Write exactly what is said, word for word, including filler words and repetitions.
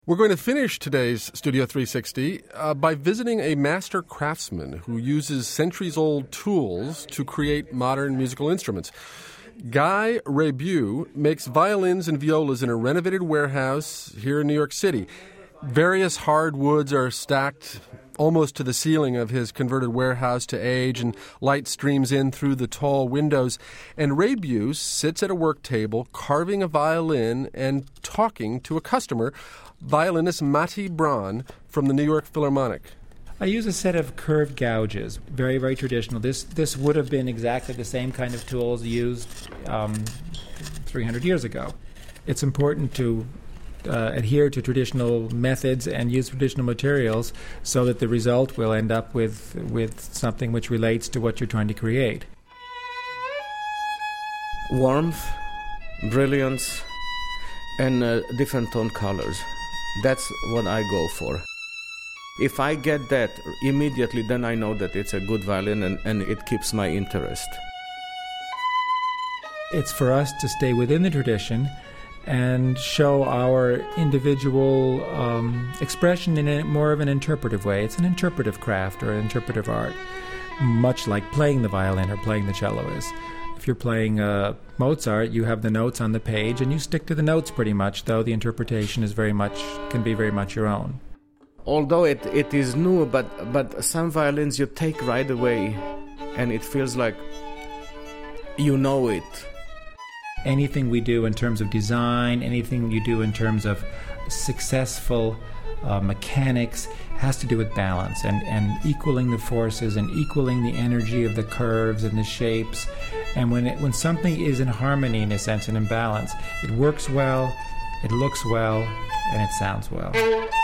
We're going to finish today's Studio three sixty uh, by visiting a master craftsman who uses centuries-old tools to create modern musical instruments. Guy Rebu makes violins and violas in a renovated warehouse here in New York City. Various hardwoods are stacked almost to the ceiling of his converted warehouse to age, and light streams in through the tall windows. And Rebu sits at a work table carving a violin and talking to a customer, violinist Matti Braun from the New York Philharmonic. I use a set of curved gouges, very, very traditional. This this would have been exactly the same kind of tools used um, three hundred years ago. It's important to uh, adhere to traditional methods and use traditional materials so that the result will end up with, with something which relates to what you're trying to create. Warmth, brilliance, and uh, different tone colors. That's what I go for. If I get that immediately, then I know that it's a good violin and, and it keeps my interest. It's for us to stay within the tradition and show our individual um, expression in a more of an interpretive way. It's an interpretive craft or an interpretive art, much like playing the violin or playing the cello is. If you're playing uh, Mozart, you have the notes on the page and you stick to the notes pretty much, though the interpretation is very much can be very much your own. Although it, it is new, but but some violins you take right away and it feels like you know it. Anything we do in terms of design, anything you do in terms of successful uh, mechanics has to do with balance and, and equaling the forces and equaling the energy of the curves and the shapes. And when it, when something is in harmony, in a sense, and in balance, it works well, it looks well, and it sounds well.